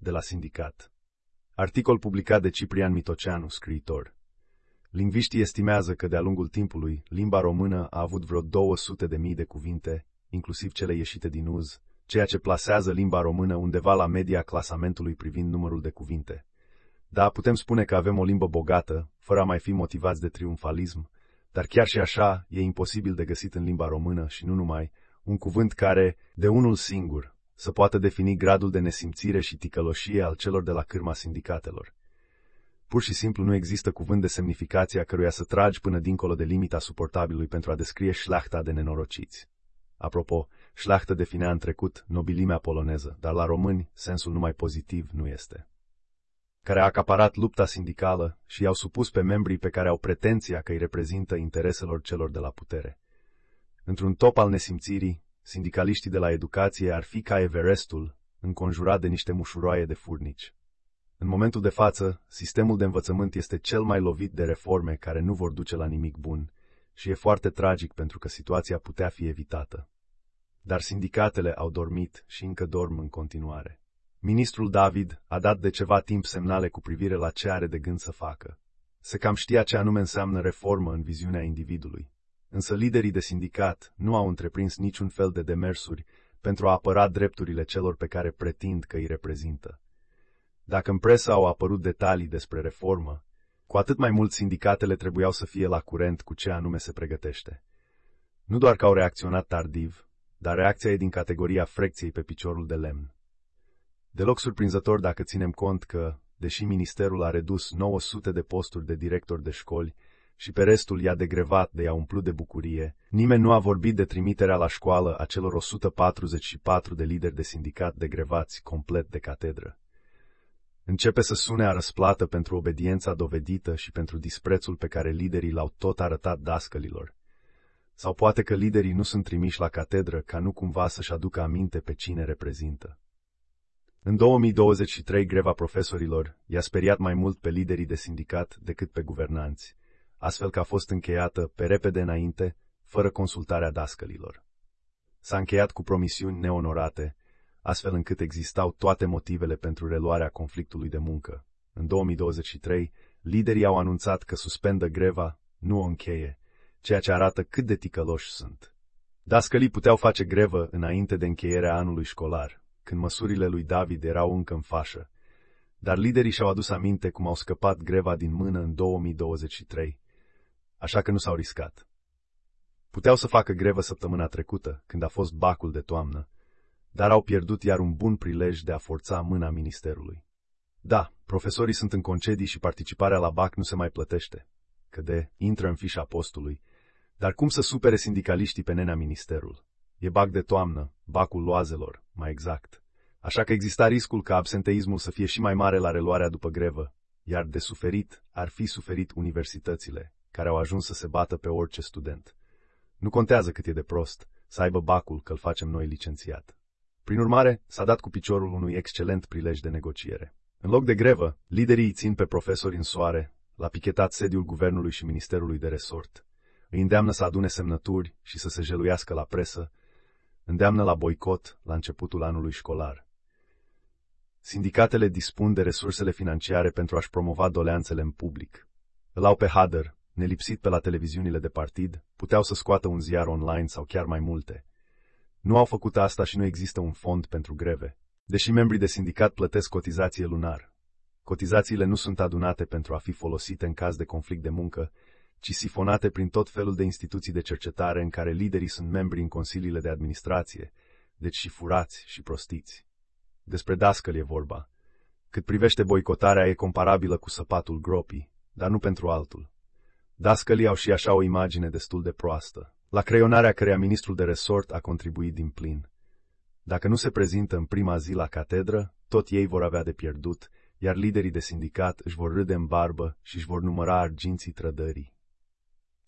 de la sindicat. Articol publicat de Ciprian Mitoceanu, scriitor. Lingviștii estimează că de-a lungul timpului, limba română a avut vreo 200.000 de cuvinte, inclusiv cele ieșite din uz, ceea ce plasează limba română undeva la media clasamentului privind numărul de cuvinte. Da, putem spune că avem o limbă bogată, fără a mai fi motivați de triumfalism, dar chiar și așa e imposibil de găsit în limba română și nu numai, un cuvânt care, de unul singur, să poată defini gradul de nesimțire și ticăloșie al celor de la cârma sindicatelor. Pur și simplu nu există cuvânt de semnificație a căruia să tragi până dincolo de limita suportabilului pentru a descrie șlahta de nenorociți. Apropo, șlachtă definea în trecut nobilimea poloneză, dar la români sensul numai pozitiv nu este. Care a acaparat lupta sindicală și i-au supus pe membrii pe care au pretenția că îi reprezintă intereselor celor de la putere. Într-un top al nesimțirii, sindicaliștii de la educație ar fi ca Everestul, înconjurat de niște mușuroaie de furnici. În momentul de față, sistemul de învățământ este cel mai lovit de reforme care nu vor duce la nimic bun și e foarte tragic pentru că situația putea fi evitată. Dar sindicatele au dormit și încă dorm în continuare. Ministrul David a dat de ceva timp semnale cu privire la ce are de gând să facă. Se cam știa ce anume înseamnă reformă în viziunea individului. Însă liderii de sindicat nu au întreprins niciun fel de demersuri pentru a apăra drepturile celor pe care pretind că îi reprezintă. Dacă în presă au apărut detalii despre reformă, cu atât mai mult sindicatele trebuiau să fie la curent cu ce anume se pregătește. Nu doar că au reacționat tardiv, dar reacția e din categoria frecției pe piciorul de lemn. Deloc surprinzător dacă ținem cont că, deși ministerul a redus 900 de posturi de directori de școli și pe restul i-a degrevat de i-a umplut de bucurie, nimeni nu a vorbit de trimiterea la școală a celor 144 de lideri de sindicat degrevați complet de catedră. Începe să sune a răsplată pentru obediența dovedită și pentru disprețul pe care liderii l-au tot arătat dascălilor. Sau poate că liderii nu sunt trimiși la catedră ca nu cumva să-și aducă aminte pe cine reprezintă. În 2023, greva profesorilor i-a speriat mai mult pe liderii de sindicat decât pe guvernanți, astfel că a fost încheiată pe repede înainte, fără consultarea dascălilor. S-a încheiat cu promisiuni neonorate, astfel încât existau toate motivele pentru reluarea conflictului de muncă. În 2023, liderii au anunțat că suspendă greva, nu o încheie, ceea ce arată cât de ticăloși sunt. Dascălii puteau face grevă înainte de încheierea anului școlar, când măsurile lui David erau încă în fașă, dar liderii și-au adus aminte cum au scăpat greva din mână în 2023, așa că nu s-au riscat. Puteau să facă grevă săptămâna trecută, când a fost bacul de toamnă, dar au pierdut iar un bun prilej de a forța mâna ministerului. Da, profesorii sunt în concedii și participarea la bac nu se mai plătește, că intră în fișa postului, dar cum să supere sindicaliștii pe nenea ministerul? E bac de toamnă, bacul loazelor, mai exact. Așa că exista riscul ca absenteismul să fie și mai mare la reluarea după grevă, iar de suferit ar fi suferit universitățile, care au ajuns să se bată pe orice student. Nu contează cât e de prost să aibă bacul că îl facem noi licențiat. Prin urmare, s-a dat cu piciorul unui excelent prilej de negociere. În loc de grevă, liderii îi țin pe profesori în soare, la pichetat sediul guvernului și ministerului de resort. Îi îndeamnă să adune semnături și să se jeluiască la presă, îndeamnă la boicot la începutul anului școlar. Sindicatele dispun de resursele financiare pentru a-și promova doleanțele în public. Îl au pe Hader, nelipsit pe la televiziunile de partid, puteau să scoată un ziar online sau chiar mai multe. Nu au făcut asta și nu există un fond pentru greve, deși membrii de sindicat plătesc cotizație lunar. Cotizațiile nu sunt adunate pentru a fi folosite în caz de conflict de muncă, ci sifonate prin tot felul de instituții de cercetare în care liderii sunt membri în consiliile de administrație, deci și furați și prostiți. Despre dascăli e vorba. Cât privește boicotarea, e comparabilă cu săpatul gropii, dar nu pentru altul. Dascălii au și așa o imagine destul de proastă, la creionarea căreia ministrul de resort a contribuit din plin. Dacă nu se prezintă în prima zi la catedră, tot ei vor avea de pierdut, iar liderii de sindicat își vor râde în barbă și își vor număra arginții trădării.